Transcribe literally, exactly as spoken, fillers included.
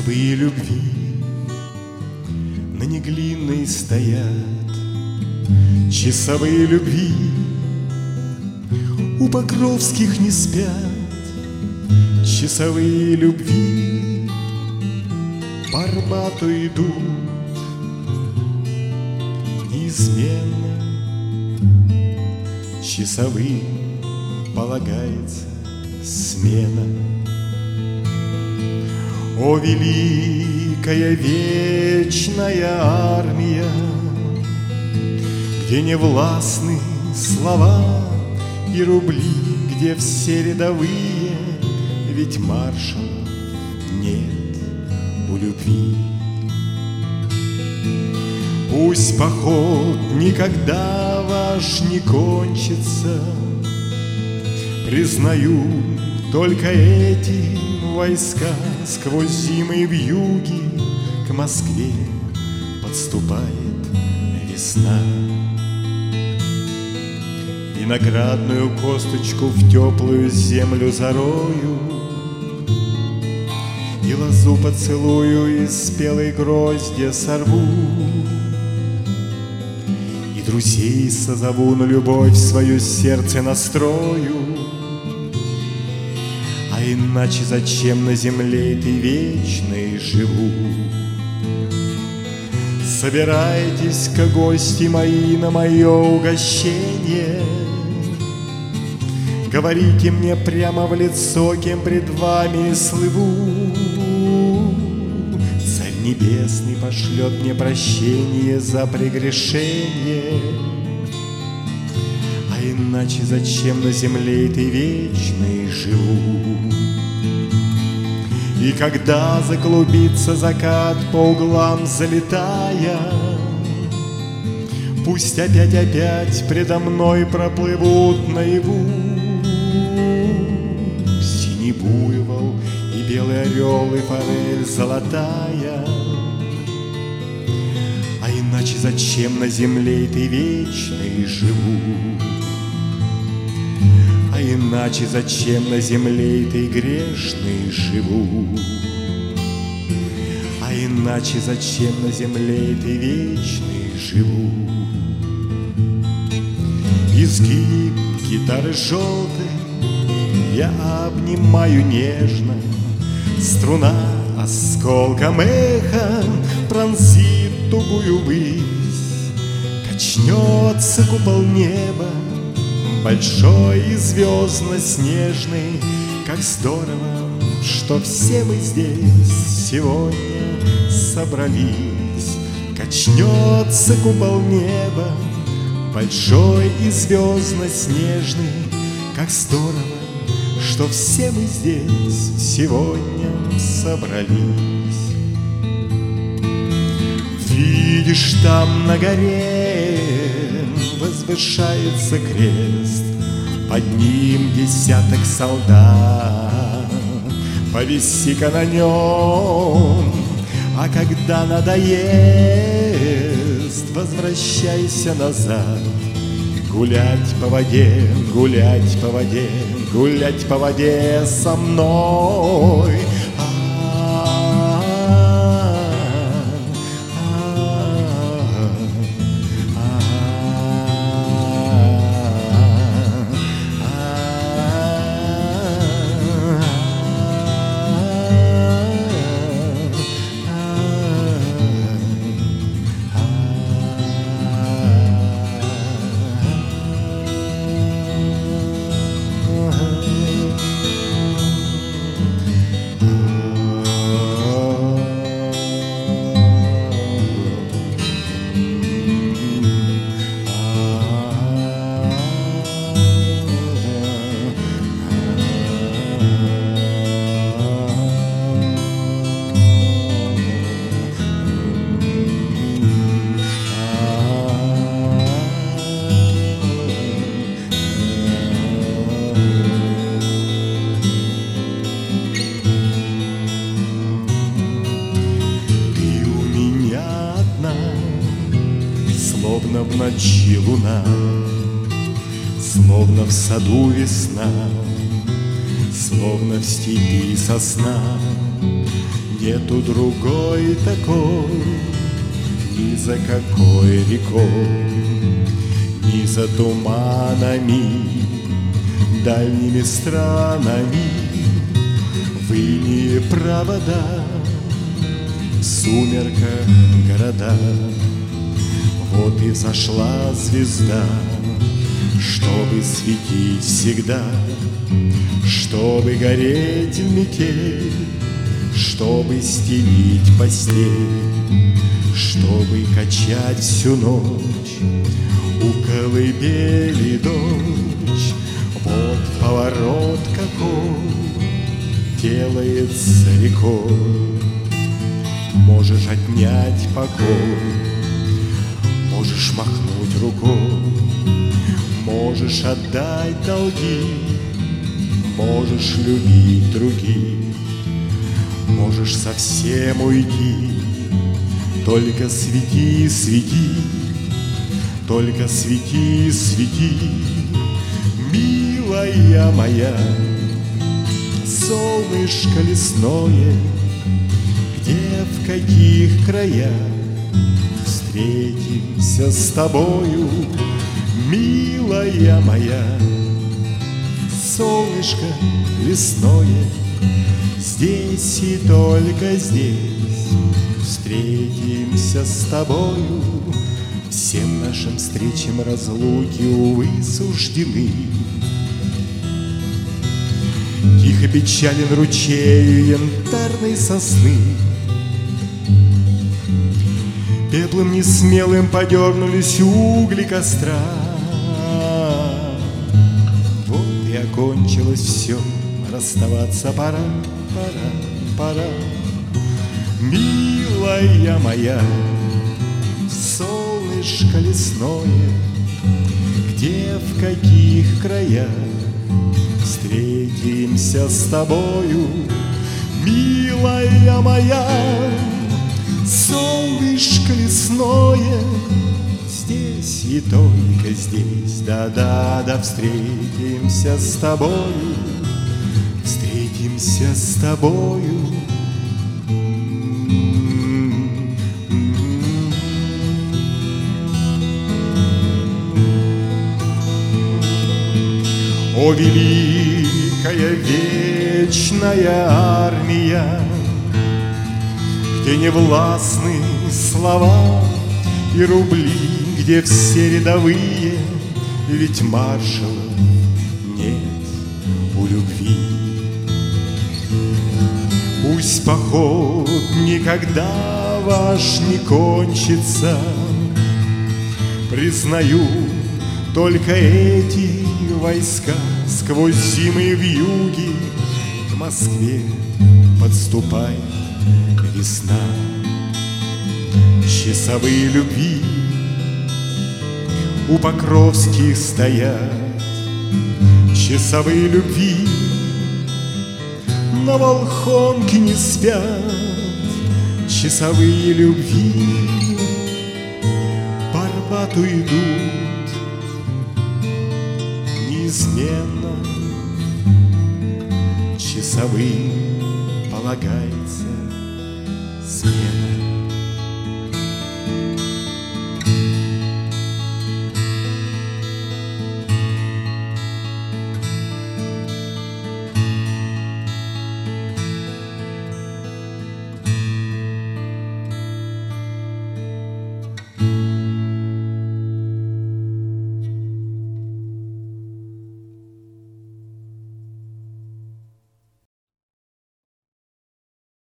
Часовые любви на Неглинной стоят, часовые любви у Покровских не спят, часовые любви по Арбату идут неизменно, часовым полагается смена. О, великая вечная армия, где не властны слова и рубли, где все рядовые, ведь маршалов нет у любви. Пусть поход никогда ваш не кончится, признаю, только эти войска сквозь зимы и вьюги к Москве подступает весна. Виноградную косточку в теплую землю зарою и лозу поцелую из спелой гроздья сорву, и друзей созову, на любовь в свое сердце настрою. А иначе зачем на земле этой вечной живу? Собирайтесь-ка, гости мои, на мое угощение, говорите мне прямо в лицо, кем пред вами слыву. Царь Небесный пошлет мне прощение за прегрешение. А иначе зачем на земле этой вечной живу? И когда заклубится закат по углам залетая, пусть опять-опять предо мной проплывут наяву синий буйвол и белый орел и форель золотая. А иначе зачем на земле этой вечной живу? А иначе зачем на земле этой грешной живу? А иначе зачем на земле этой вечной живу? Изгиб гитары желтой я обнимаю нежно, струна осколком эхом пронзит тугую высь, качнется купол неба большой и звездно-снежный. Как здорово, что все мы здесь сегодня собрались. Качнется купол неба большой и звездно-снежный. Как здорово, что все мы здесь сегодня собрались. Видишь, там на горе возвышается крест, под ним десяток солдат. Повиси-ка на нем, а когда надоест, возвращайся назад. Гулять по воде, гулять по воде, гулять по воде со мной. Словно в ночи луна, словно в саду весна, словно в степи сосна. Нету другой такой, ни за какой рекой, ни за туманами, дальними странами. В инии провода, в сумерках города. Вот и зашла звезда, чтобы светить всегда, чтобы гореть в метель, чтобы стелить постель, чтобы качать всю ночь у колыбели дочь. Вот поворот какой делается рекой. Можешь отнять покой, можешь махнуть рукой, можешь отдать долги, можешь любить других, можешь совсем уйти. Только свети, свети, только свети, свети, милая моя. Солнышко лесное, где, в каких краях встретимся с тобою, милая моя. Солнышко лесное, здесь и только здесь встретимся с тобою. Всем нашим встречам разлуки, увы, суждены. Тихо печален ручей янтарной сосны. Пеплом несмелым подернулись угли костра. Вот и окончилось все, расставаться пора, пора, пора. Милая моя, солнышко лесное, где, в каких краях встретимся с тобою, милая моя. Солнышко лесное, здесь и только здесь, да-да-да, встретимся с тобою, встретимся с тобою. О, великая вечная армия, где не властны слова и рубли, где все рядовые, ведь маршалов нет у любви. Пусть поход никогда ваш не кончится, признаю, только эти войска сквозь зимы и вьюги к Москве подступает весна. Часовые любви у Покровских стоят, часовые любви на Волхонке не спят, часовые любви по Арбату идут неизменно. Часовым полагается смена.